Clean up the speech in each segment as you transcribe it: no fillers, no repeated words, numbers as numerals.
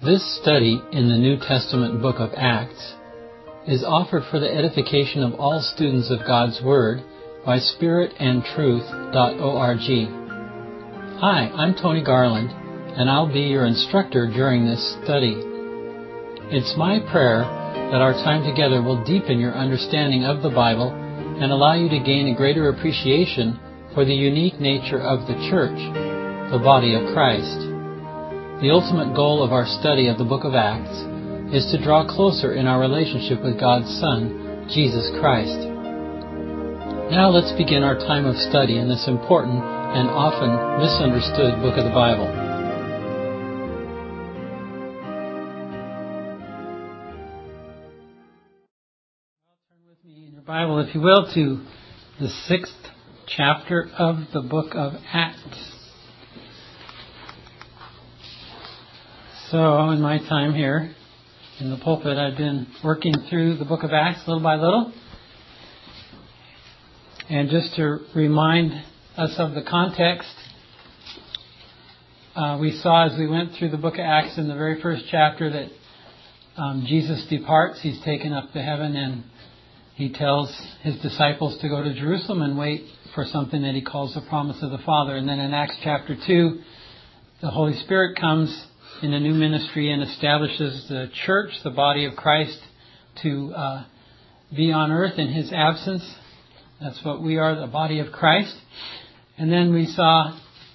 This study in the New Testament book of Acts is offered for the edification of all students of God's Word by spiritandtruth.org. Hi, I'm Tony Garland, and I'll be your instructor during this study. It's my prayer that our time together will deepen your understanding of the Bible and allow you to gain a greater appreciation for the unique nature of the church, the body of Christ. The ultimate goal of our study of the book of Acts is to draw closer in our relationship with God's Son, Jesus Christ. Now let's begin our time of study in this important and often misunderstood book of the Bible. Turn with me in your Bible, if you will, to the 6th chapter of the book of Acts. So, in my time here in the pulpit, I've been working through the book of Acts little by little. And just to remind us of the context, we saw as we went through the book of Acts in the very first chapter that Jesus departs. He's taken up to heaven, and he tells his disciples to go to Jerusalem and wait for something that he calls the promise of the Father. And then in Acts chapter 2, the Holy Spirit comes in a new ministry and establishes the church, the body of Christ, to be on earth in His absence. That's what we are, the body of Christ. And then we saw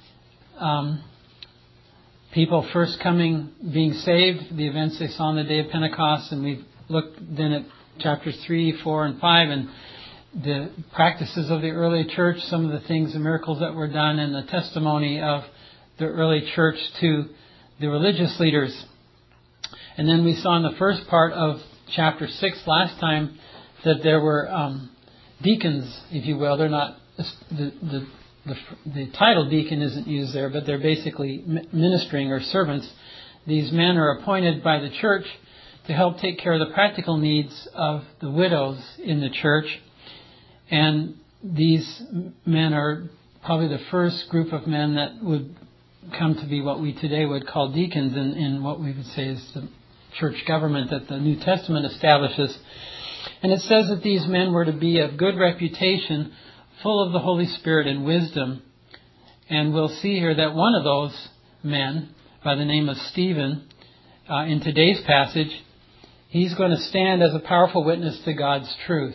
people first coming, being saved, the events they saw on the day of Pentecost, and we looked then at chapters 3, 4, and 5, and the practices of the early church, some of the things, the miracles that were done, and the testimony of the early church to the religious leaders. And then we saw in the first part of chapter 6 last time that there were deacons, if you will. They're not, the title deacon isn't used there, but they're basically ministering or servants. These men are appointed by the church to help take care of the practical needs of the widows in the church. And these men are probably the first group of men that would come to be what we today would call deacons in what we would say is the church government that the New Testament establishes. And it says that these men were to be of good reputation, full of the Holy Spirit and wisdom. And we'll see here that one of those men, by the name of Stephen, in today's passage, he's going to stand as a powerful witness to God's truth.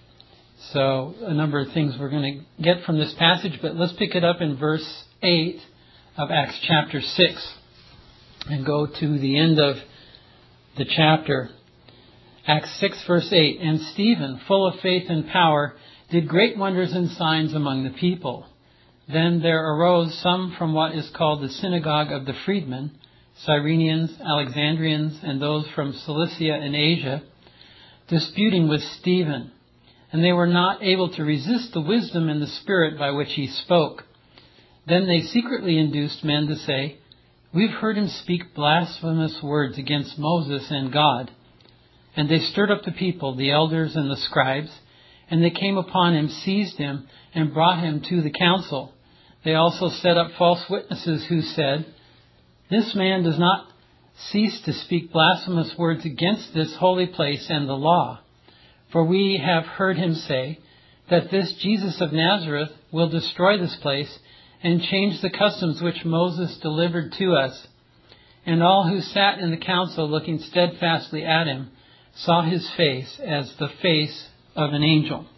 So a number of things we're going to get from this passage, but let's pick it up in verse 8 of Acts chapter 6 and go to the end of the chapter. Acts 6 verse 8, "And Stephen, full of faith and power, did great wonders and signs among the people. Then there arose some from what is called the synagogue of the freedmen, Cyrenians, Alexandrians, and those from Cilicia and Asia, disputing with Stephen. And they were not able to resist the wisdom and the spirit by which he spoke. Then they secretly induced men to say, 'We've heard him speak blasphemous words against Moses and God.' And they stirred up the people, the elders and the scribes, and they came upon him, seized him, and brought him to the council. They also set up false witnesses who said, 'This man does not cease to speak blasphemous words against this holy place and the law. For we have heard him say that this Jesus of Nazareth will destroy this place and change the customs which Moses delivered to us.' And all who sat in the council, looking steadfastly at him, saw his face as the face of an angel."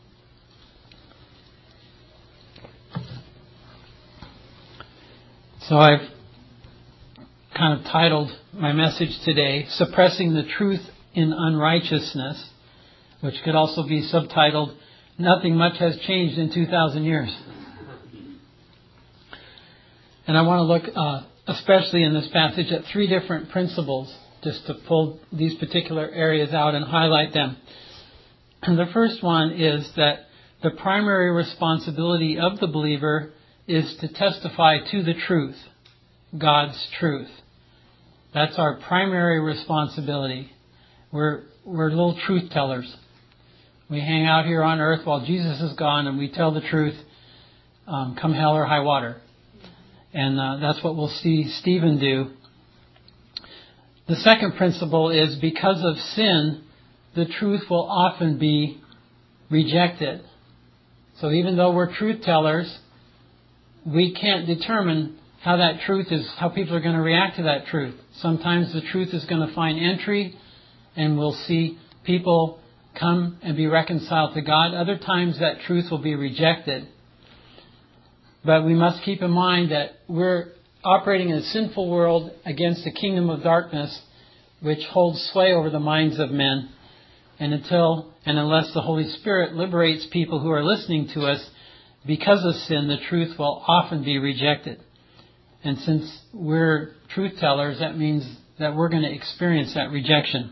So I've kind of titled my message today, "Suppressing the Truth in Unrighteousness," which could also be subtitled, "Nothing Much Has Changed in 2,000 Years." And I want to look, especially in this passage, at three different principles, just to pull these particular areas out and highlight them. And the first one is that the primary responsibility of the believer is to testify to the truth, God's truth. That's our primary responsibility. We're little truth tellers. We hang out here on earth while Jesus is gone, and we tell the truth, come hell or high water. And that's what we'll see Stephen do. The second principle is because of sin, the truth will often be rejected. So even though we're truth tellers, we can't determine how how people are going to react to that truth. Sometimes the truth is going to find entry and we'll see people come and be reconciled to God. Other times that truth will be rejected. But we must keep in mind that we're operating in a sinful world against the kingdom of darkness, which holds sway over the minds of men. And unless the Holy Spirit liberates people who are listening to us, because of sin, the truth will often be rejected. And since we're truth tellers, that means that we're going to experience that rejection.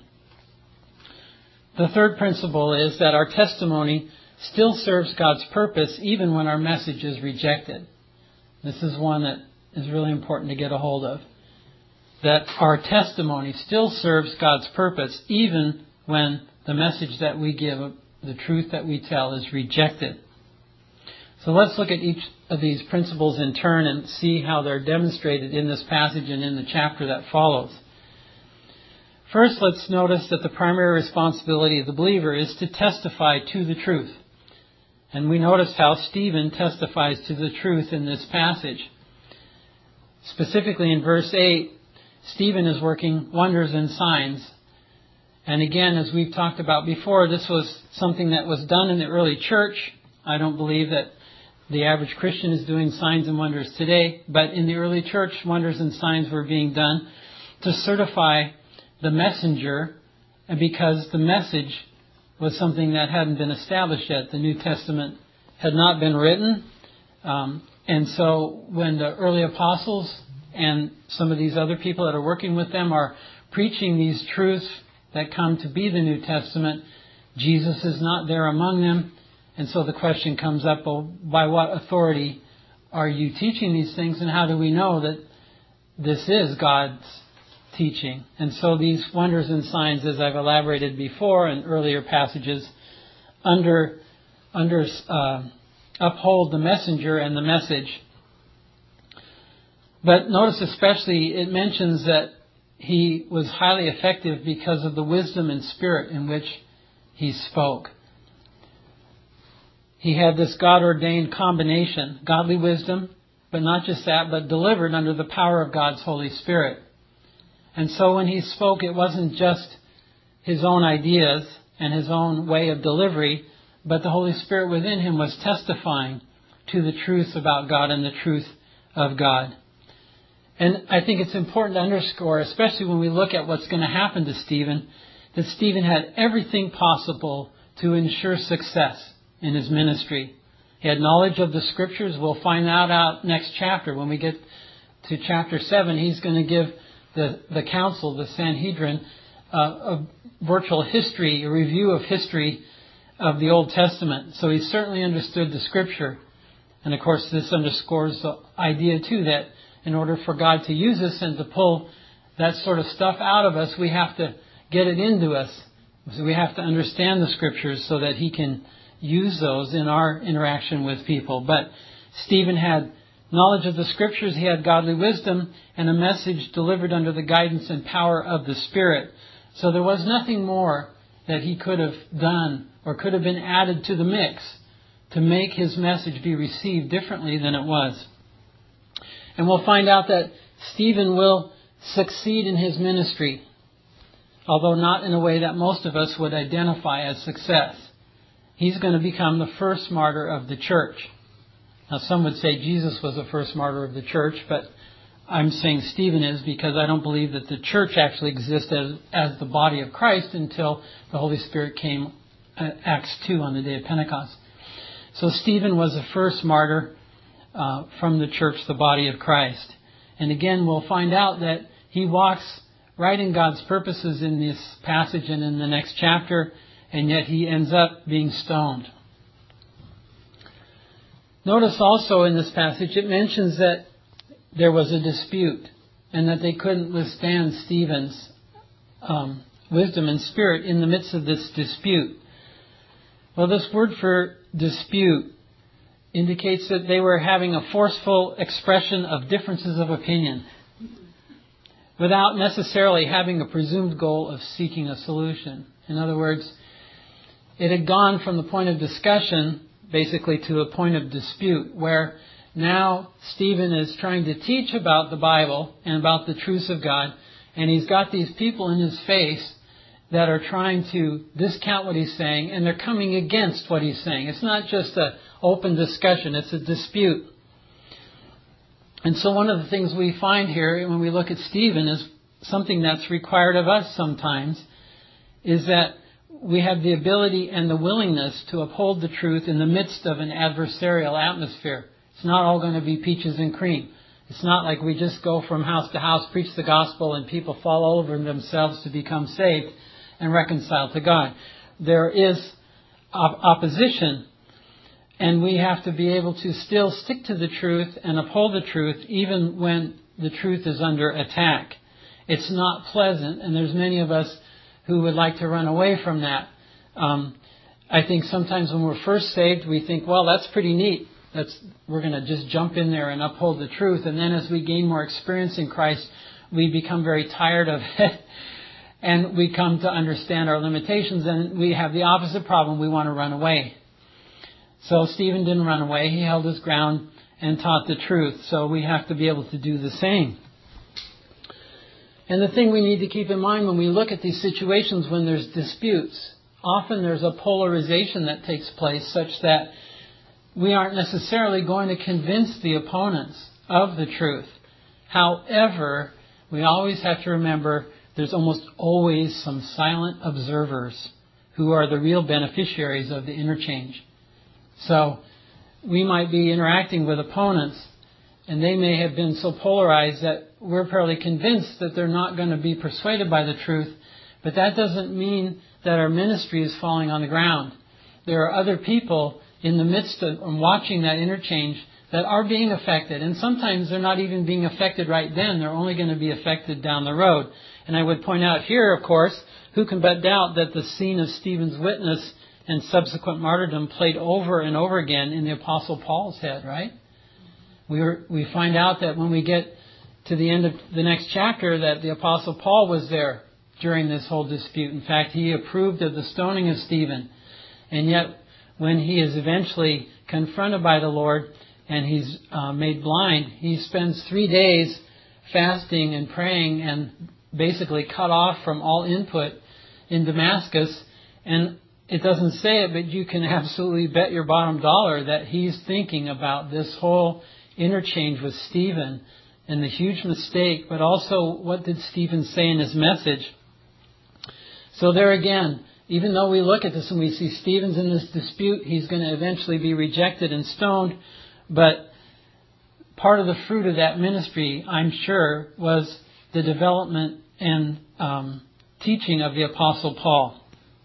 The third principle is that our testimony still serves God's purpose even when our message is rejected. This is one that is really important to get a hold of. That our testimony still serves God's purpose even when the message that we give, the truth that we tell, is rejected. So let's look at each of these principles in turn and see how they're demonstrated in this passage and in the chapter that follows. First, let's notice that the primary responsibility of the believer is to testify to the truth. And we notice how Stephen testifies to the truth in this passage. Specifically in verse 8, Stephen is working wonders and signs. And again, as we've talked about before, this was something that was done in the early church. I don't believe that the average Christian is doing signs and wonders today, but in the early church, wonders and signs were being done to certify the messenger, and because the message was something that hadn't been established yet. The New Testament had not been written. And so when the early apostles and some of these other people that are working with them are preaching these truths that come to be the New Testament, Jesus is not there among them. And so the question comes up, well, by what authority are you teaching these things, and how do we know that this is God's teaching? And so these wonders and signs, as I've elaborated before in earlier passages, uphold the messenger and the message. But notice especially it mentions that he was highly effective because of the wisdom and spirit in which he spoke. He had this God-ordained combination, godly wisdom, but not just that, but delivered under the power of God's Holy Spirit. And so when he spoke, it wasn't just his own ideas and his own way of delivery, but the Holy Spirit within him was testifying to the truth about God and the truth of God. And I think it's important to underscore, especially when we look at what's going to happen to Stephen, that Stephen had everything possible to ensure success in his ministry. He had knowledge of the Scriptures. We'll find that out next chapter. When we get to chapter 7, he's going to give the council, the Sanhedrin, a virtual history, a review of history of the Old Testament. So he certainly understood the Scripture. And of course, this underscores the idea too that in order for God to use us and to pull that sort of stuff out of us, we have to get it into us. So we have to understand the Scriptures so that He can use those in our interaction with people. But Stephen had knowledge of the Scriptures, he had godly wisdom, and a message delivered under the guidance and power of the Spirit. So there was nothing more that he could have done or could have been added to the mix to make his message be received differently than it was. And we'll find out that Stephen will succeed in his ministry, although not in a way that most of us would identify as success. He's going to become the first martyr of the church. Now, some would say Jesus was the first martyr of the church, but I'm saying Stephen is because I don't believe that the church actually existed as the body of Christ until the Holy Spirit came at Acts 2 on the day of Pentecost. So Stephen was the first martyr from the church, the body of Christ. And again, we'll find out that he walks right in God's purposes in this passage and in the next chapter, and yet he ends up being stoned. Notice also in this passage it mentions that there was a dispute and that they couldn't withstand Stephen's wisdom and spirit in the midst of this dispute. Well, this word for dispute indicates that they were having a forceful expression of differences of opinion. without necessarily having a presumed goal of seeking a solution. In other words, it had gone from the point of discussion basically to a point of dispute, where now Stephen is trying to teach about the Bible and about the truths of God, and he's got these people in his face that are trying to discount what he's saying, and they're coming against what he's saying. It's not just an open discussion, it's a dispute. And so one of the things we find here when we look at Stephen is something that's required of us sometimes, is that we have the ability and the willingness to uphold the truth in the midst of an adversarial atmosphere. It's not all going to be peaches and cream. It's not like we just go from house to house, preach the gospel, and people fall over themselves to become saved and reconciled to God. There is opposition, and we have to be able to still stick to the truth and uphold the truth even when the truth is under attack. It's not pleasant, and there's many of us who would like to run away from that. I think sometimes when we're first saved, we think, well, that's pretty neat. We're going to just jump in there and uphold the truth. And then as we gain more experience in Christ, we become very tired of it. And we come to understand our limitations, and we have the opposite problem. We want to run away. So Stephen didn't run away. He held his ground and taught the truth. So we have to be able to do the same. And the thing we need to keep in mind when we look at these situations when there's disputes, often there's a polarization that takes place such that we aren't necessarily going to convince the opponents of the truth. However, we always have to remember there's almost always some silent observers who are the real beneficiaries of the interchange. So we might be interacting with opponents, and they may have been so polarized that we're fairly convinced that they're not going to be persuaded by the truth, but that doesn't mean that our ministry is falling on the ground. There are other people in the midst of watching that interchange that are being affected, and sometimes they're not even being affected right then. They're only going to be affected down the road. And I would point out here, of course, who can but doubt that the scene of Stephen's witness and subsequent martyrdom played over and over again in the Apostle Paul's head, right? We find out that when we get to the end of the next chapter that the Apostle Paul was there during this whole dispute. In fact, he approved of the stoning of Stephen. And yet, when he is eventually confronted by the Lord and he's made blind, he spends 3 days fasting and praying and basically cut off from all input in Damascus. And it doesn't say it, but you can absolutely bet your bottom dollar that he's thinking about this whole interchange with Stephen and the huge mistake, but also what did Stephen say in his message. So there again, even though we look at this and we see Stephen's in this dispute, he's going to eventually be rejected and stoned. But part of the fruit of that ministry, I'm sure, was the development and teaching of the Apostle Paul.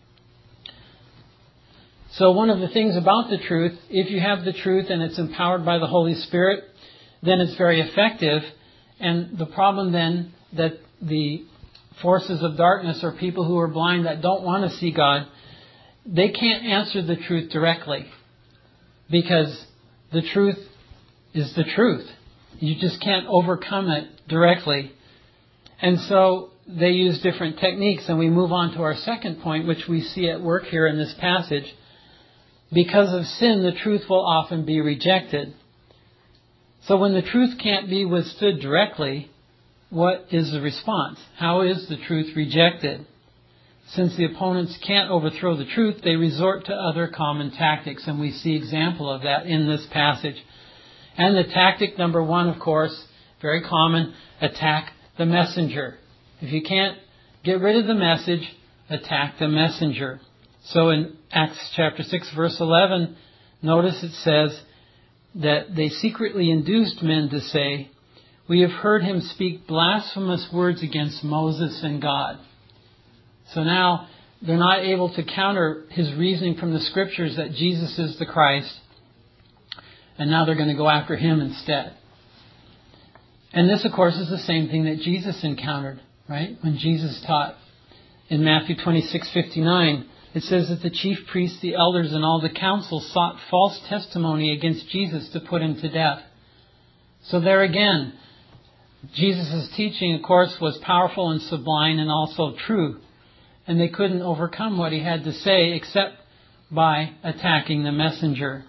So one of the things about the truth, if you have the truth and it's empowered by the Holy Spirit, then it's very effective. And the problem then that the forces of darkness or people who are blind that don't want to see God, they can't answer the truth directly. Because the truth is the truth. You just can't overcome it directly. And so they use different techniques. And we move on to our second point, which we see at work here in this passage. Because of sin, the truth will often be rejected. So when the truth can't be withstood directly, what is the response? How is the truth rejected? Since the opponents can't overthrow the truth, they resort to other common tactics, and we see example of that in this passage. And the tactic number one, of course, very common, attack the messenger. If you can't get rid of the message, attack the messenger. So in Acts chapter 6, verse 11, notice it says that they secretly induced men to say, "We have heard him speak blasphemous words against Moses and God." So now they're not able to counter his reasoning from the Scriptures that Jesus is the Christ. And now they're going to go after him instead. And this, of course, is the same thing that Jesus encountered, right? When Jesus taught in Matthew 26:59, it says that the chief priests, the elders, and all the council sought false testimony against Jesus to put him to death. So there again, Jesus' teaching, of course, was powerful and sublime and also true. And they couldn't overcome what he had to say except by attacking the messenger.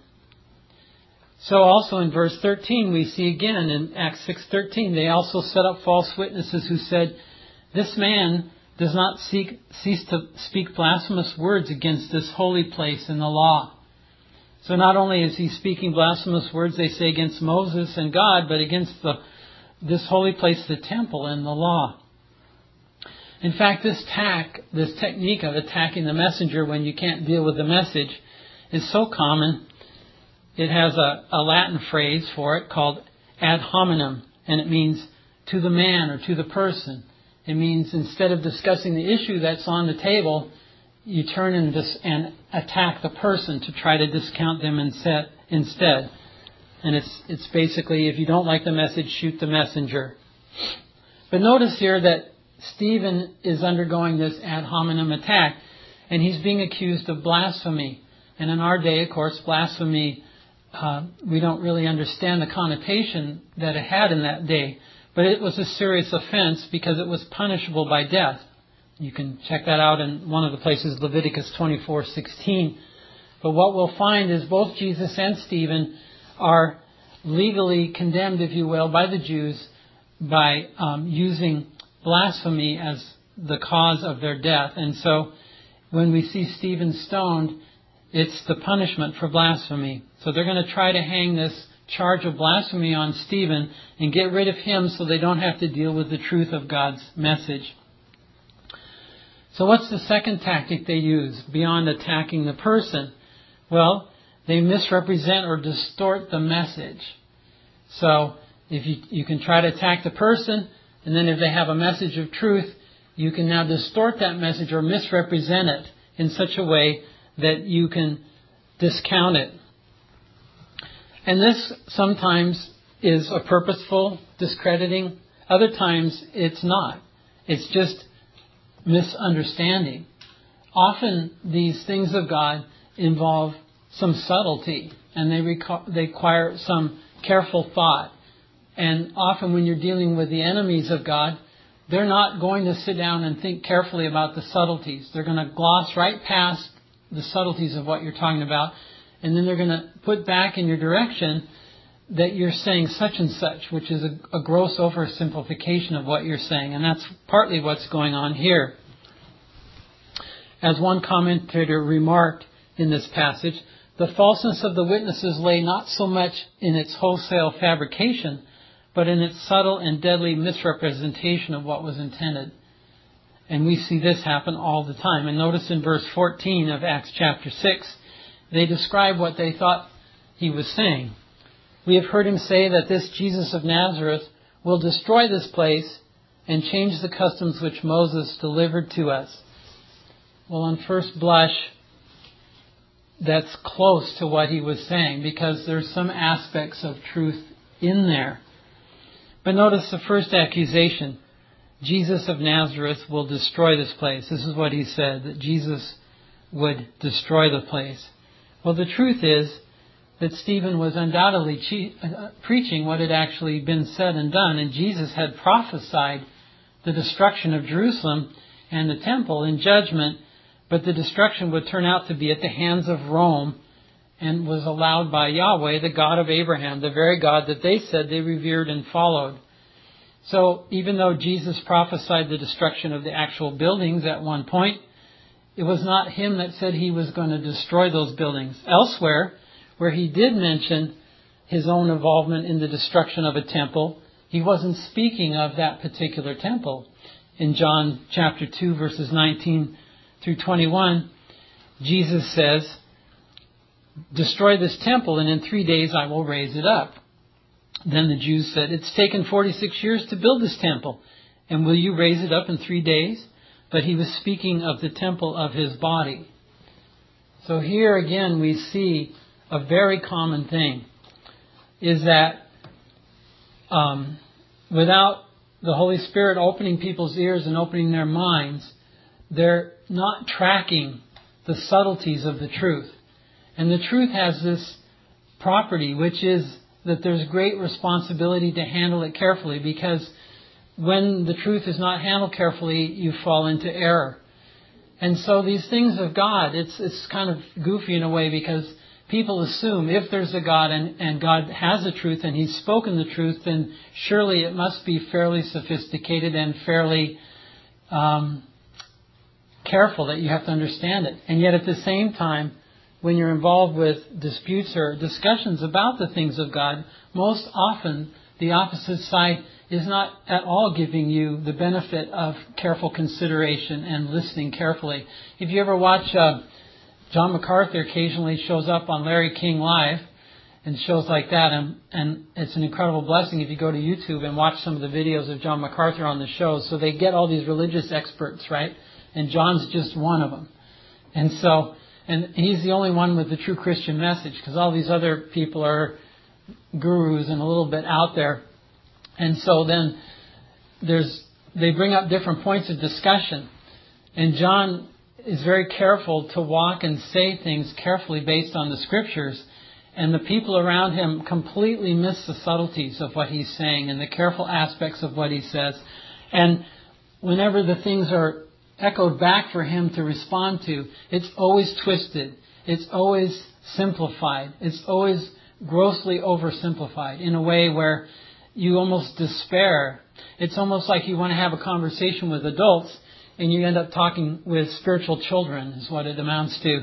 So also in verse 13 we see again in Acts 6:13, they also set up false witnesses who said, "This man does not cease to speak blasphemous words against this holy place and the law." So not only is he speaking blasphemous words, they say, against Moses and God, but against this holy place, the temple, and the law. In fact, this technique of attacking the messenger when you can't deal with the message is so common. It has a Latin phrase for it called ad hominem, and it means to the man or to the person. It means instead of discussing the issue that's on the table, you turn and attack the person to try to discount them instead. And it's basically, if you don't like the message, shoot the messenger. But notice here that Stephen is undergoing this ad hominem attack, and he's being accused of blasphemy. And in our day, of course, blasphemy, we don't really understand the connotation that it had in that day. But it was a serious offense because it was punishable by death. You can check that out in one of the places, Leviticus 24:16. But what we'll find is both Jesus and Stephen are legally condemned, if you will, by the Jews by using blasphemy as the cause of their death. And so when we see Stephen stoned, it's the punishment for blasphemy. So they're going to try to hang this charge of blasphemy on Stephen and get rid of him so they don't have to deal with the truth of God's message. So what's the second tactic they use beyond attacking the person? Well, they misrepresent or distort the message. So if you can try to attack the person, and then if they have a message of truth, you can now distort that message or misrepresent it in such a way that you can discount it. And this sometimes is a purposeful discrediting. Other times it's not. It's just misunderstanding. Often these things of God involve some subtlety, and they require some careful thought. And often when you're dealing with the enemies of God, they're not going to sit down and think carefully about the subtleties. They're going to gloss right past the subtleties of what you're talking about, and then they're going to put back in your direction that you're saying such and such, which is a gross oversimplification of what you're saying. And that's partly what's going on here. As one commentator remarked in this passage, the falseness of the witnesses lay not so much in its wholesale fabrication, but in its subtle and deadly misrepresentation of what was intended. And we see this happen all the time. And notice in verse 14 of Acts chapter 6, they describe what they thought he was saying. "We have heard him say that this Jesus of Nazareth will destroy this place and change the customs which Moses delivered to us." Well, on first blush, that's close to what he was saying because there's some aspects of truth in there. But notice the first accusation. Jesus of Nazareth will destroy this place. This is what he said, that Jesus would destroy the place. Well, the truth is that Stephen was undoubtedly preaching what had actually been said and done, and Jesus had prophesied the destruction of Jerusalem and the temple in judgment, but the destruction would turn out to be at the hands of Rome and was allowed by Yahweh, the God of Abraham, the very God that they said they revered and followed. So even though Jesus prophesied the destruction of the actual buildings at one point, it was not him that said he was going to destroy those buildings. Elsewhere, where he did mention his own involvement in the destruction of a temple, he wasn't speaking of that particular temple. In John chapter 2, verses 19 through 21, Jesus says, "Destroy this temple, and in 3 days I will raise it up." Then the Jews said, "It's taken 46 years to build this temple, and will you raise it up in 3 days?" But he was speaking of the temple of his body. So here again we see a very common thing, is that without the Holy Spirit opening people's ears and opening their minds, they're not tracking the subtleties of the truth. And the truth has this property, which is that there's great responsibility to handle it carefully, because when the truth is not handled carefully, you fall into error. And so these things of God, it's kind of goofy in a way, because people assume if there's a God and God has the truth and He's spoken the truth, then surely it must be fairly sophisticated and fairly careful that you have to understand it. And yet at the same time, when you're involved with disputes or discussions about the things of God, most often the opposite side is not at all giving you the benefit of careful consideration and listening carefully. If you ever watch, John MacArthur occasionally shows up on Larry King Live and shows like that, and it's an incredible blessing if you go to YouTube and watch some of the videos of John MacArthur on the shows. So they get all these religious experts, right? And John's just one of them. And he's the only one with the true Christian message, because all these other people are gurus and a little bit out there. And so then they bring up different points of discussion. And John is very careful to walk and say things carefully based on the Scriptures. And the people around him completely miss the subtleties of what he's saying and the careful aspects of what he says. And whenever the things are echoed back for him to respond to, it's always twisted. It's always simplified. It's always grossly oversimplified in a way where you almost despair. It's almost like you want to have a conversation with adults and you end up talking with spiritual children, is what it amounts to.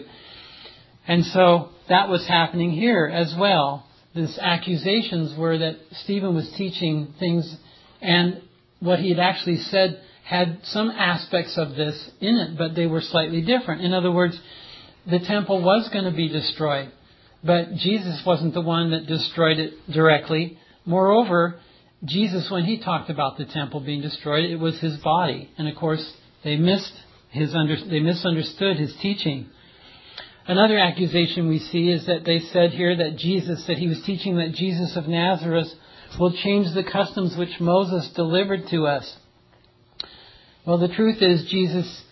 And so that was happening here as well. These accusations were that Stephen was teaching things, and what he had actually said had some aspects of this in it, but they were slightly different. In other words, the temple was going to be destroyed, but Jesus wasn't the one that destroyed it directly. Moreover, Jesus, when he talked about the temple being destroyed, it was his body. And of course, they misunderstood his teaching. Another accusation we see is that they said here that he was teaching that Jesus of Nazareth will change the customs which Moses delivered to us. Well, the truth is Jesus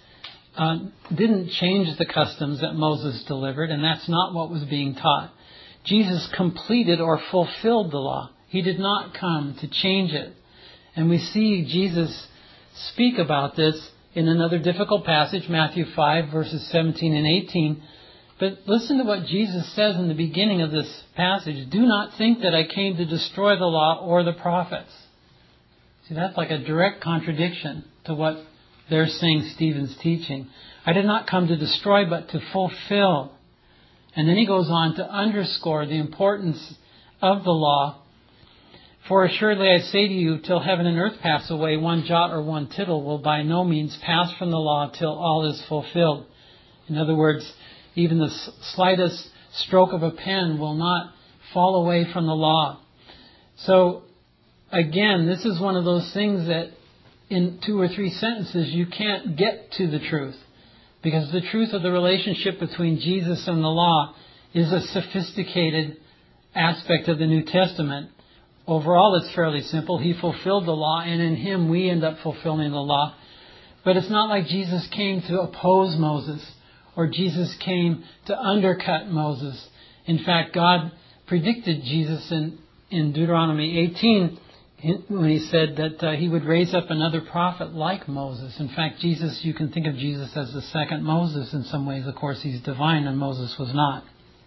didn't change the customs that Moses delivered, and that's not what was being taught. Jesus completed or fulfilled the law. He did not come to change it. And we see Jesus speak about this in another difficult passage, Matthew 5, verses 17 and 18. But listen to what Jesus says in the beginning of this passage. Do not think that I came to destroy the law or the prophets. See, that's like a direct contradiction to what they're saying Stephen's teaching. I did not come to destroy, but to fulfill. And then he goes on to underscore the importance of the law. For assuredly I say to you, till heaven and earth pass away, one jot or one tittle will by no means pass from the law till all is fulfilled. In other words, even the slightest stroke of a pen will not fall away from the law. So, again, this is one of those things that in 2 or 3 sentences you can't get to the truth. Because the truth of the relationship between Jesus and the law is a sophisticated aspect of the New Testament. Overall, it's fairly simple. He fulfilled the law, and in Him we end up fulfilling the law. But it's not like Jesus came to oppose Moses, or Jesus came to undercut Moses. In fact, God predicted Jesus in Deuteronomy 18 when He said that He would raise up another prophet like Moses. In fact, Jesus, you can think of Jesus as the second Moses in some ways. Of course, He's divine and Moses was not.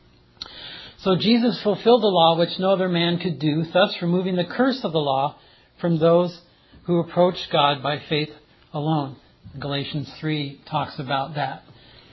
So Jesus fulfilled the law which no other man could do, thus removing the curse of the law from those who approach God by faith alone. Galatians 3 talks about that.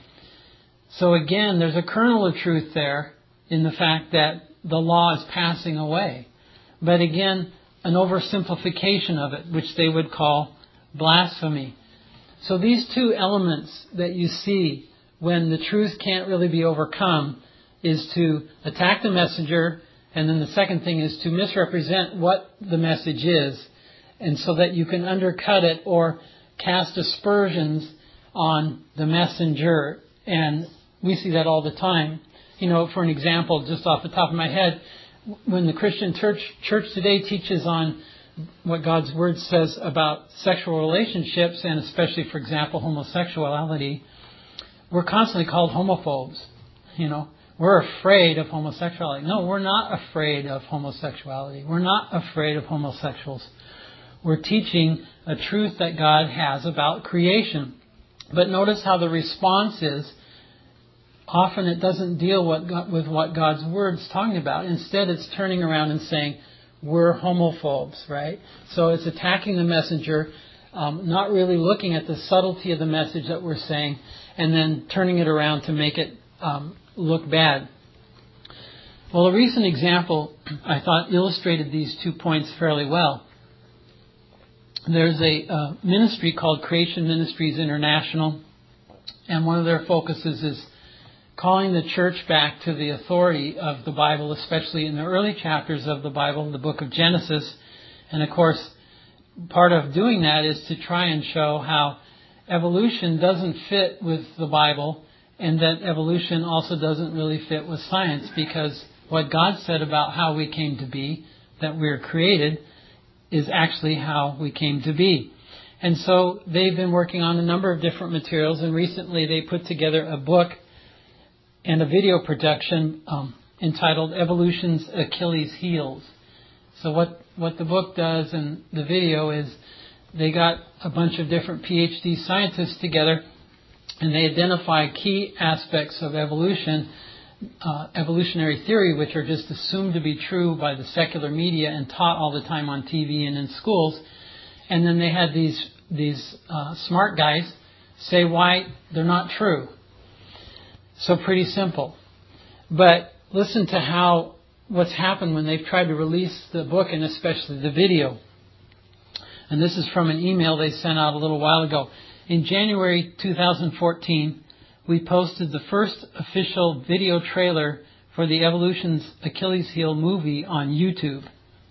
So again, there's a kernel of truth there in the fact that the law is passing away. But again, an oversimplification of it, which they would call blasphemy. So these two elements that you see when the truth can't really be overcome is to attack the messenger, and then the second thing is to misrepresent what the message is, and so that you can undercut it or cast aspersions on the messenger. And we see that all the time. For an example, just off the top of my head, when the Christian church today teaches on what God's Word says about sexual relationships, and especially, for example, homosexuality, we're constantly called homophobes. we're afraid of homosexuality. No, we're not afraid of homosexuality. We're not afraid of homosexuals. We're teaching a truth that God has about creation. But notice how the response is, often it doesn't deal with what God's Word's talking about. Instead, it's turning around and saying, we're homophobes, right? So it's attacking the messenger, not really looking at the subtlety of the message that we're saying, and then turning it around to make it look bad. Well, a recent example, I thought, illustrated these 2 points fairly well. There's a ministry called Creation Ministries International, and one of their focuses is calling the church back to the authority of the Bible, especially in the early chapters of the Bible, the book of Genesis. And of course, part of doing that is to try and show how evolution doesn't fit with the Bible, and that evolution also doesn't really fit with science, because what God said about how we came to be, that we're created, is actually how we came to be. And so they've been working on a number of different materials, and recently they put together a book and a video production entitled Evolution's Achilles Heels. So what the book does and the video is they got a bunch of different PhD scientists together, and they identify key aspects of evolution, evolutionary theory, which are just assumed to be true by the secular media and taught all the time on TV and in schools. And then they had these smart guys say why they're not true. So pretty simple. But listen to what's happened when they've tried to release the book, and especially the video. And this is from an email they sent out a little while ago. In January 2014, we posted the first official video trailer for the Evolution's Achilles Heel movie on YouTube.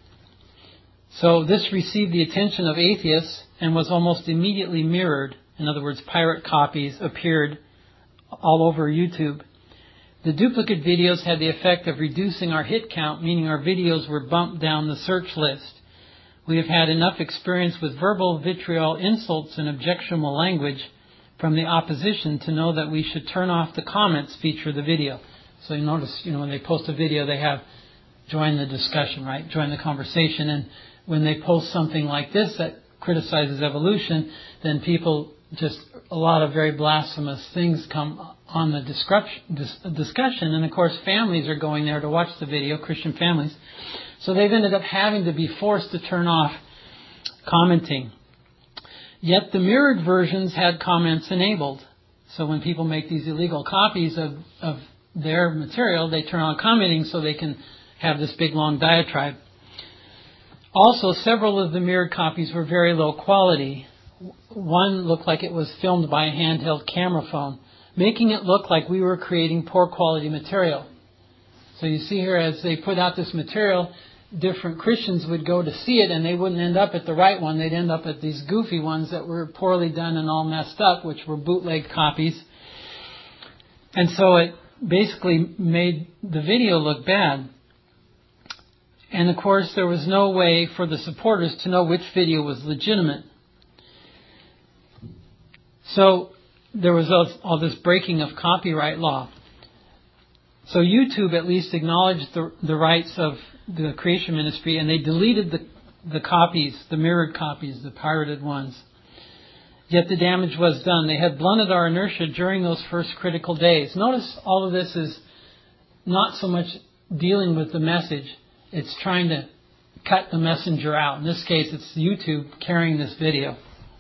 So this received the attention of atheists and was almost immediately mirrored. In other words, pirate copies appeared all over YouTube. The duplicate videos had the effect of reducing our hit count, meaning our videos were bumped down the search list. We have had enough experience with verbal vitriol, insults, and objectionable language from the opposition to know that we should turn off the comments feature of the video. So you notice, when they post a video, they have join the discussion, right? Join the conversation. And when they post something like this that criticizes evolution, then people a lot of very blasphemous things come on the discussion. And of course, families are going there to watch the video, Christian families. So they've ended up having to be forced to turn off commenting. Yet the mirrored versions had comments enabled. So when people make these illegal copies of their material, they turn on commenting so they can have this big long diatribe. Also, several of the mirrored copies were very low quality. One looked like it was filmed by a handheld camera phone, making it look like we were creating poor quality material. So you see here, as they put out this material, different Christians would go to see it, and they wouldn't end up at the right one. They'd end up at these goofy ones that were poorly done and all messed up, which were bootleg copies. And so it basically made the video look bad. And of course, there was no way for the supporters to know which video was legitimate. So there was all this breaking of copyright law. So YouTube at least acknowledged the rights of the Creation Ministry, and they deleted the copies, the mirrored copies, the pirated ones. Yet the damage was done. They had blunted our inertia during those first critical days. Notice all of this is not so much dealing with the message. It's trying to cut the messenger out. In this case, it's YouTube carrying this video.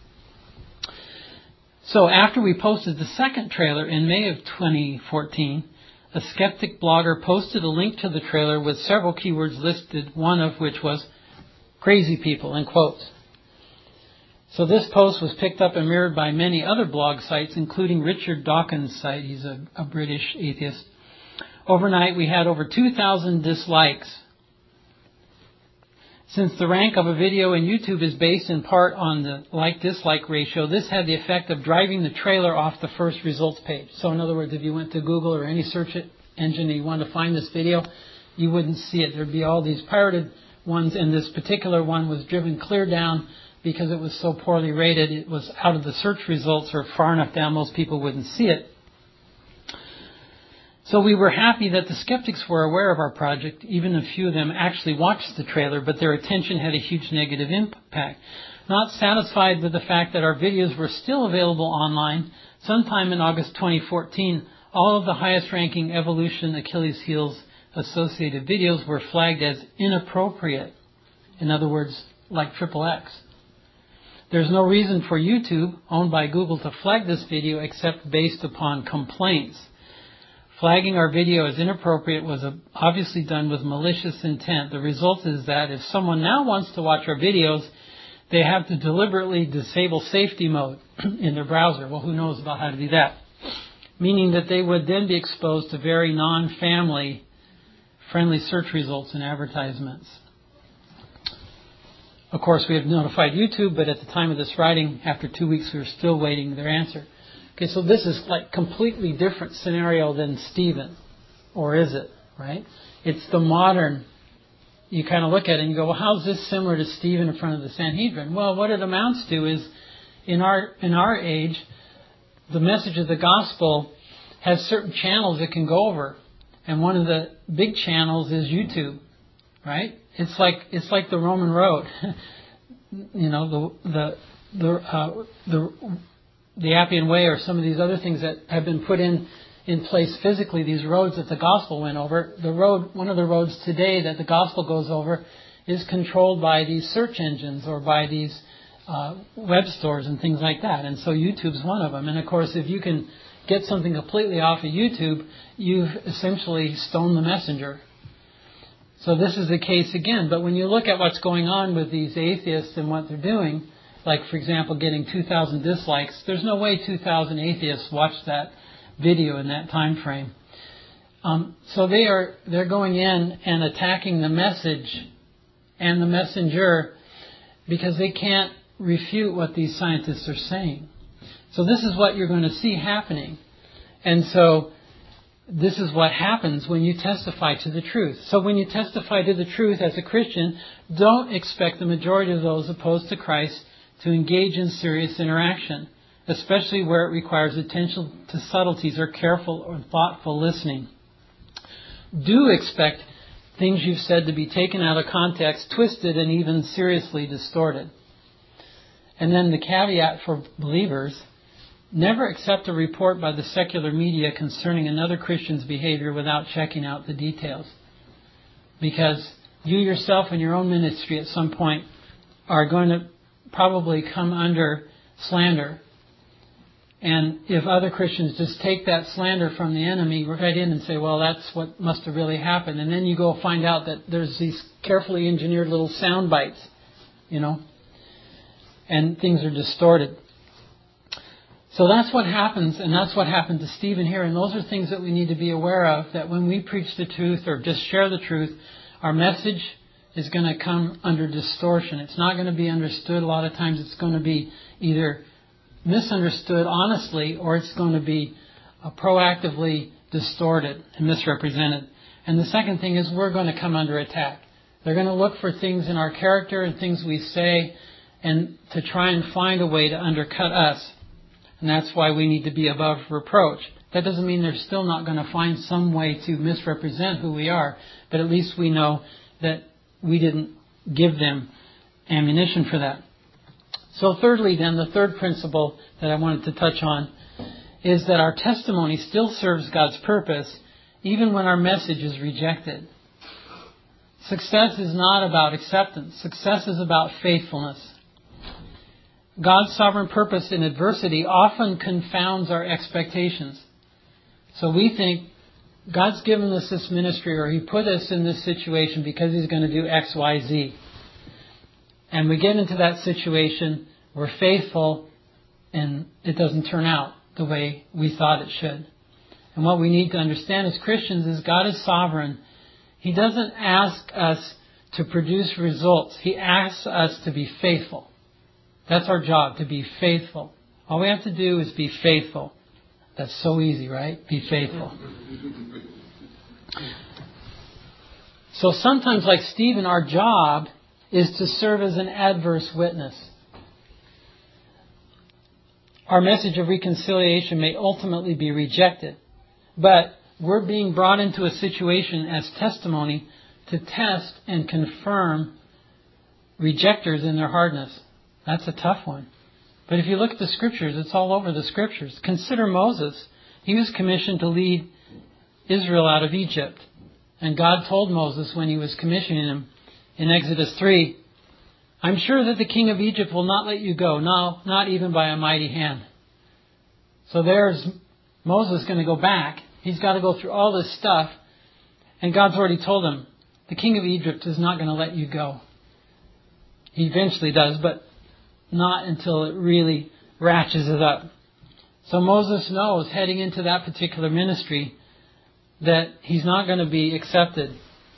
So after we posted the second trailer in May of 2014, a skeptic blogger posted a link to the trailer with several keywords listed, one of which was crazy people, in quotes. So this post was picked up and mirrored by many other blog sites, including Richard Dawkins' site. He's a British atheist. Overnight, we had over 2,000 dislikes. Since the rank of a video in YouTube is based in part on the like-dislike ratio, this had the effect of driving the trailer off the first results page. So in other words, if you went to Google or any search engine and you wanted to find this video, you wouldn't see it. There'd be all these pirated ones, and this particular one was driven clear down because it was so poorly rated. It was out of the search results or far enough down most people wouldn't see it. So we were happy that the skeptics were aware of our project. Even a few of them actually watched the trailer, but their attention had a huge negative impact. Not satisfied with the fact that our videos were still available online, sometime in August 2014, all of the highest-ranking Evolution Achilles Heels associated videos were flagged as inappropriate. In other words, like XXX. There's no reason for YouTube, owned by Google, to flag this video except based upon complaints. Flagging our video as inappropriate was obviously done with malicious intent. The result is that if someone now wants to watch our videos, they have to deliberately disable safety mode in their browser. Well, who knows about how to do that? Meaning that they would then be exposed to very non-family friendly search results and advertisements. Of course, we have notified YouTube, but at the time of this writing, after 2 weeks, we were still waiting their answer. Okay, so this is like completely different scenario than Stephen. Or is it, right? It's the modern. You kind of look at it and you go, well, how's this similar to Stephen in front of the Sanhedrin? Well, what it amounts to is, in our age, the message of the gospel has certain channels it can go over. And one of the big channels is YouTube, right? It's like the Roman road. You know, the Appian Way, or some of these other things that have been put in place physically, these roads that the gospel went over. One of the roads today that the gospel goes over is controlled by these search engines or by these web stores and things like that. And so YouTube's one of them. And of course, if you can get something completely off of YouTube, you've essentially stoned the messenger. So this is the case again. But when you look at what's going on with these atheists and what they're doing, like, for example, getting 2,000 dislikes, there's no way 2,000 atheists watched that video in that time frame. So they're going in and attacking the message and the messenger because they can't refute what these scientists are saying. So this is what you're going to see happening. And so this is what happens when you testify to the truth. So when you testify to the truth as a Christian, don't expect the majority of those opposed to Christ to engage in serious interaction, especially where it requires attention to subtleties or careful or thoughtful listening. Do expect things you've said to be taken out of context, twisted, and even seriously distorted. And then the caveat for believers: never accept a report by the secular media concerning another Christian's behavior without checking out the details. Because you yourself in your own ministry at some point are going to probably come under slander. And if other Christians just take that slander from the enemy right in and say, well, that's what must have really happened. And then you go find out that there's these carefully engineered little sound bites, you know, and things are distorted. So that's what happens, and that's what happened to Stephen here. And those are things that we need to be aware of, that when we preach the truth or just share the truth, our message is going to come under distortion. It's not going to be understood. A lot of times it's going to be either misunderstood honestly, or it's going to be proactively distorted and misrepresented. And the second thing is we're going to come under attack. They're going to look for things in our character and things we say and to try and find a way to undercut us. And that's why we need to be above reproach. That doesn't mean they're still not going to find some way to misrepresent who we are, but at least we know that we didn't give them ammunition for that. So thirdly then, the third principle that I wanted to touch on is that our testimony still serves God's purpose even when our message is rejected. Success is not about acceptance. Success is about faithfulness. God's sovereign purpose in adversity often confounds our expectations. So we think God's given us this ministry, or He put us in this situation because He's going to do X, Y, Z. And we get into that situation, we're faithful, and it doesn't turn out the way we thought it should. And what we need to understand as Christians is God is sovereign. He doesn't ask us to produce results. He asks us to be faithful. That's our job, to be faithful. All we have to do is be faithful. That's so easy, right? Be faithful. So sometimes, like Stephen, our job is to serve as an adverse witness. Our message of reconciliation may ultimately be rejected, but we're being brought into a situation as testimony to test and confirm rejectors in their hardness. That's a tough one. But if you look at the Scriptures, it's all over the Scriptures. Consider Moses. He was commissioned to lead Israel out of Egypt. And God told Moses when he was commissioning him in Exodus 3, I'm sure that the king of Egypt will not let you go, no, not even by a mighty hand. So there's Moses going to go back. He's got to go through all this stuff. And God's already told him, the king of Egypt is not going to let you go. He eventually does, but not until it really ratchets it up. So Moses knows heading into that particular ministry that he's not going to be accepted.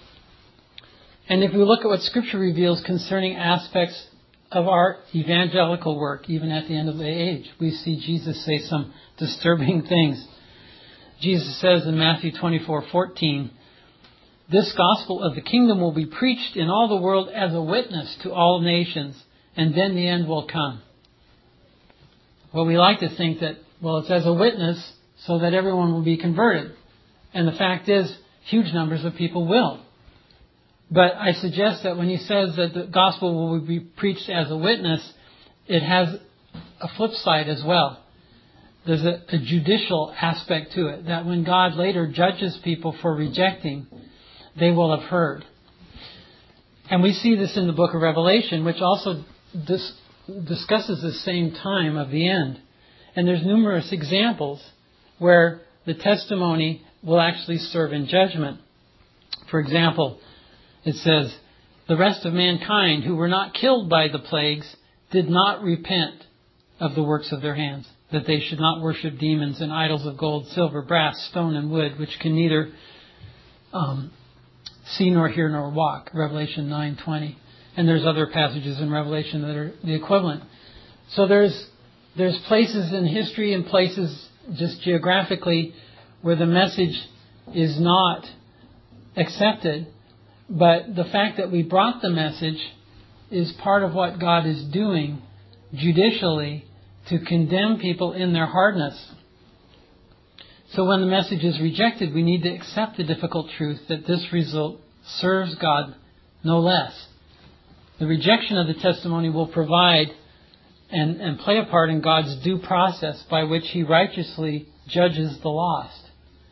And if we look at what Scripture reveals concerning aspects of our evangelical work, even at the end of the age, we see Jesus say some disturbing things. Jesus says in Matthew 24:14, this gospel of the kingdom will be preached in all the world as a witness to all nations, and then the end will come. Well, we like to think that, well, it's as a witness so that everyone will be converted. And the fact is, huge numbers of people will. But I suggest that when he says that the gospel will be preached as a witness, it has a flip side as well. There's a judicial aspect to it, that when God later judges people for rejecting, they will have heard. And we see this in the book of Revelation, which also discusses the same time of the end. And there's numerous examples where the testimony will actually serve in judgment. For example, it says, the rest of mankind who were not killed by the plagues did not repent of the works of their hands, that they should not worship demons and idols of gold, silver, brass, stone, and wood, which can neither see nor hear nor walk. Revelation 9:20. And there's other passages in Revelation that are the equivalent. So there's places in history and places just geographically where the message is not accepted. But the fact that we brought the message is part of what God is doing judicially to condemn people in their hardness. So when the message is rejected, we need to accept the difficult truth that this result serves God no less. The rejection of the testimony will provide and play a part in God's due process by which He righteously judges the lost.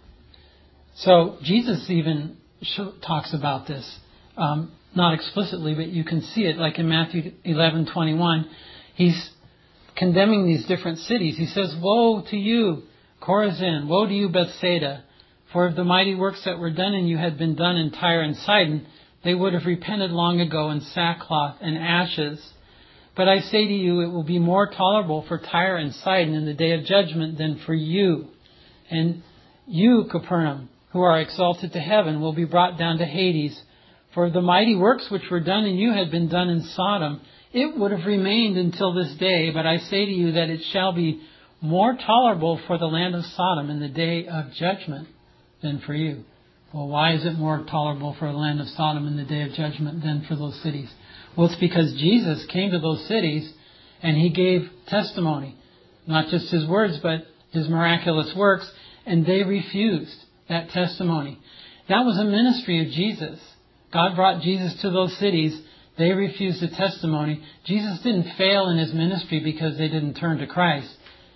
So Jesus even talks about this, not explicitly, but you can see it, like in Matthew 11:21. He's condemning these different cities. He says, woe to you, Chorazin, woe to you, Bethsaida, for if the mighty works that were done in you had been done in Tyre and Sidon, they would have repented long ago in sackcloth and ashes. But I say to you, it will be more tolerable for Tyre and Sidon in the day of judgment than for you. And you, Capernaum, who are exalted to heaven, will be brought down to Hades. For if the mighty works which were done in you had been done in Sodom, it would have remained until this day. But I say to you that it shall be more tolerable for the land of Sodom in the day of judgment than for you. Well, why is it more tolerable for the land of Sodom in the day of judgment than for those cities? Well, it's because Jesus came to those cities and He gave testimony. Not just His words, but His miraculous works. And they refused that testimony. That was a ministry of Jesus. God brought Jesus to those cities. They refused the testimony. Jesus didn't fail in His ministry because they didn't turn to Christ.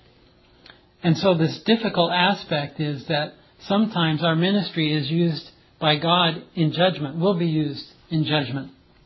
And so this difficult aspect is that sometimes our ministry is used by God in judgment, will be used in judgment.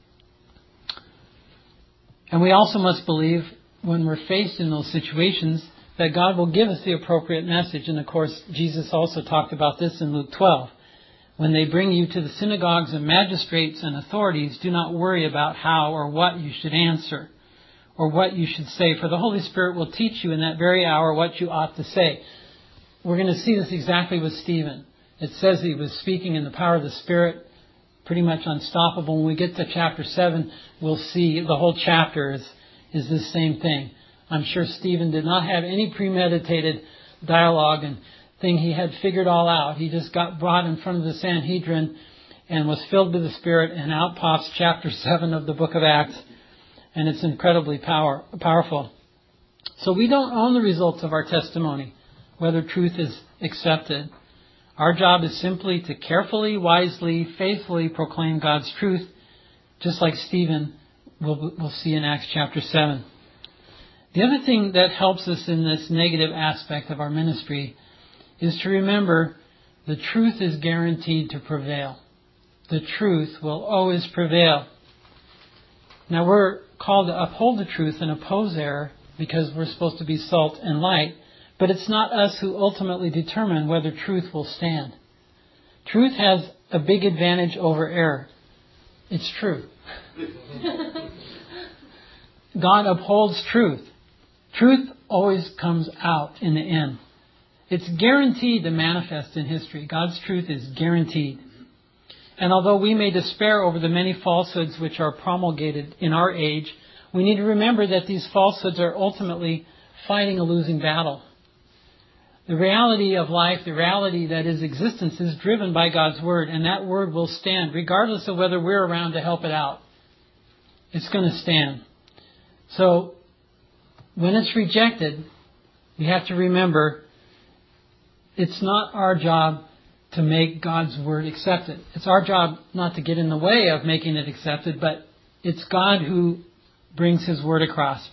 And we also must believe when we're faced in those situations that God will give us the appropriate message. And of course, Jesus also talked about this in Luke 12. When they bring you to the synagogues and magistrates and authorities, do not worry about how or what you should answer or what you should say, for the Holy Spirit will teach you in that very hour what you ought to say. We're going to see this exactly with Stephen. It says he was speaking in the power of the Spirit, pretty much unstoppable. When we get to chapter 7, we'll see the whole chapter is this same thing. I'm sure Stephen did not have any premeditated dialogue and thing. He had figured all out. He just got brought in front of the Sanhedrin and was filled with the Spirit, and out pops chapter 7 of the book of Acts. And it's incredibly powerful. So we don't own the results of our testimony, whether truth is accepted. Our job is simply to carefully, wisely, faithfully proclaim God's truth, just like Stephen we'll see in Acts chapter 7. The other thing that helps us in this negative aspect of our ministry is to remember the truth is guaranteed to prevail. The truth will always prevail. Now we're called to uphold the truth and oppose error because we're supposed to be salt and light, but it's not us who ultimately determine whether truth will stand. Truth has a big advantage over error. It's true. God upholds truth. Truth always comes out in the end. It's guaranteed to manifest in history. God's truth is guaranteed. And although we may despair over the many falsehoods which are promulgated in our age, we need to remember that these falsehoods are ultimately fighting a losing battle. The reality of life, the reality that is existence, is driven by God's Word, and that Word will stand regardless of whether we're around to help it out. It's going to stand. So, when it's rejected, we have to remember it's not our job to make God's Word accepted. It's our job not to get in the way of making it accepted, but it's God who brings His Word across.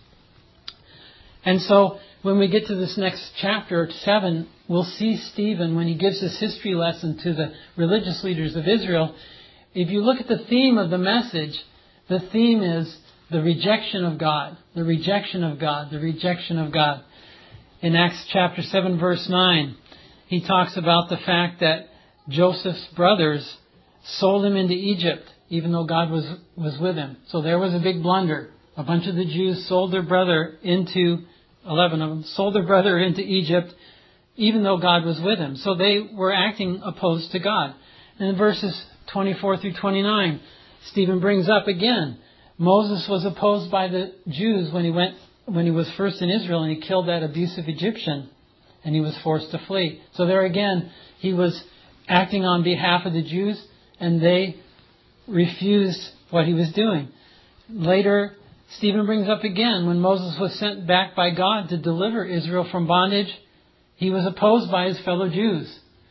And so, when we get to this next chapter, 7, we'll see Stephen, when he gives his history lesson to the religious leaders of Israel, if you look at the theme of the message, the theme is the rejection of God. The rejection of God. The rejection of God. In Acts chapter 7, verse 9, he talks about the fact that Joseph's brothers sold him into Egypt, even though God was with him. So there was a big blunder. A bunch of the Jews sold their brother into 11 of them, sold their brother into Egypt, even though God was with him. So they were acting opposed to God. And in verses 24 through 29, Stephen brings up again, Moses was opposed by the Jews when he was first in Israel, and he killed that abusive Egyptian, and he was forced to flee. So there again, he was acting on behalf of the Jews, and they refused what he was doing. Later, Stephen brings up again, when Moses was sent back by God to deliver Israel from bondage, he was opposed by his fellow Jews.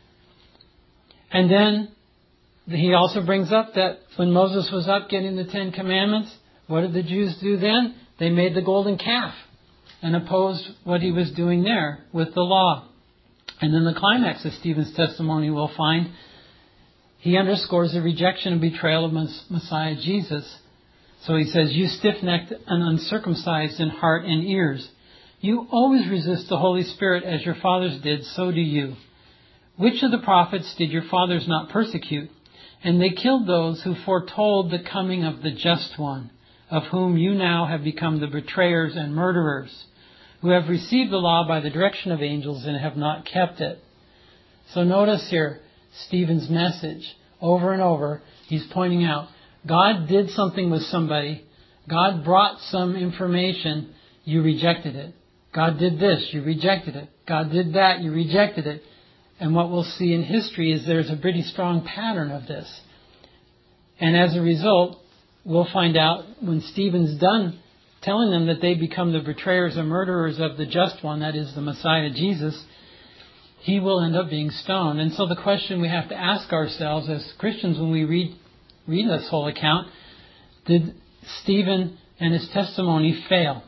And then he also brings up that when Moses was up getting the 10 Commandments, what did the Jews do then? They made the golden calf and opposed what he was doing there with the law. And then the climax of Stephen's testimony we'll find, he underscores the rejection and betrayal of Messiah Jesus. So he says, you stiff-necked and uncircumcised in heart and ears, you always resist the Holy Spirit as your fathers did, so do you. Which of the prophets did your fathers not persecute? And they killed those who foretold the coming of the Just One, of whom you now have become the betrayers and murderers, who have received the law by the direction of angels and have not kept it. So notice here, Stephen's message, over and over, he's pointing out, God did something with somebody. God brought some information. You rejected it. God did this. You rejected it. God did that. You rejected it. And what we'll see in history is there's a pretty strong pattern of this. And as a result, we'll find out when Stephen's done telling them that they become the betrayers and murderers of the Just One, that is the Messiah Jesus, he will end up being stoned. And so the question we have to ask ourselves as Christians when we read this whole account, did Stephen and his testimony fail?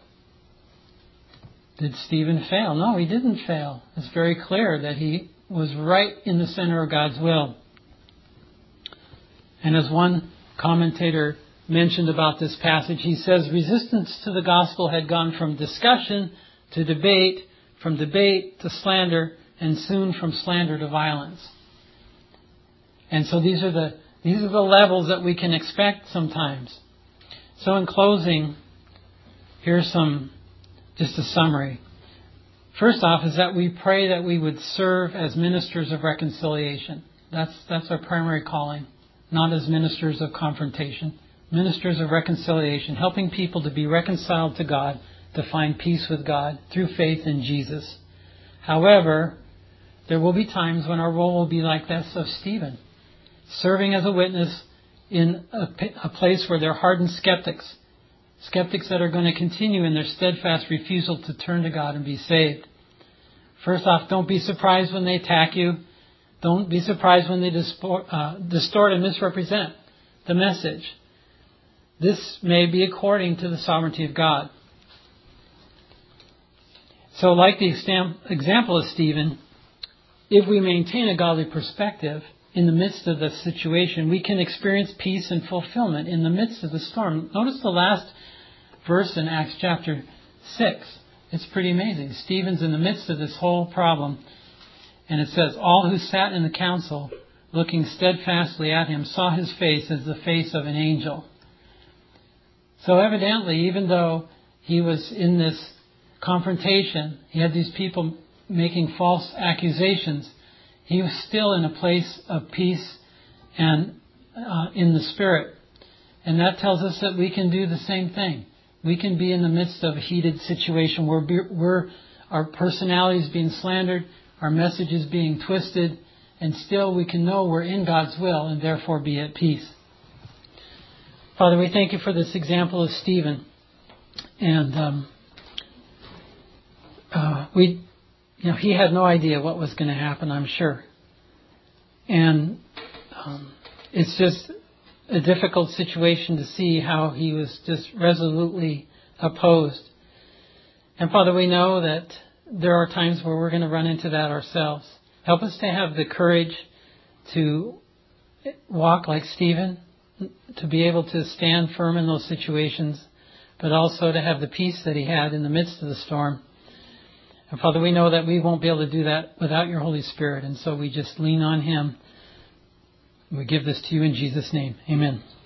Did Stephen fail? No, he didn't fail. It's very clear that he was right in the center of God's will. And as one commentator mentioned about this passage, he says resistance to the gospel had gone from discussion to debate, from debate to slander, and soon from slander to violence. And so these are the levels that we can expect sometimes. So in closing, here's just a summary. First off is that we pray that we would serve as ministers of reconciliation. That's our primary calling, not as ministers of confrontation. Ministers of reconciliation, helping people to be reconciled to God, to find peace with God through faith in Jesus. However, there will be times when our role will be like that of Stephen, serving as a witness in a place where they're hardened skeptics. Skeptics that are going to continue in their steadfast refusal to turn to God and be saved. First off, don't be surprised when they attack you. Don't be surprised when they distort and misrepresent the message. This may be according to the sovereignty of God. So like the example of Stephen, if we maintain a godly perspective in the midst of the situation, we can experience peace and fulfillment in the midst of the storm. Notice the last verse in Acts chapter 6. It's pretty amazing. Stephen's in the midst of this whole problem. And it says, all who sat in the council, looking steadfastly at him, saw his face as the face of an angel. So evidently, even though he was in this confrontation, he had these people making false accusations, he was still in a place of peace and in the Spirit. And that tells us that we can do the same thing. We can be in the midst of a heated situation where our personality is being slandered, our message is being twisted, and still we can know we're in God's will and therefore be at peace. Father, we thank you for this example of Stephen. And he had no idea what was going to happen, I'm sure. And it's just a difficult situation to see how he was just resolutely opposed. And Father, we know that there are times where we're going to run into that ourselves. Help us to have the courage to walk like Stephen, to be able to stand firm in those situations, but also to have the peace that he had in the midst of the storm. And Father, we know that we won't be able to do that without your Holy Spirit, and so we just lean on him. We give this to you in Jesus' name. Amen.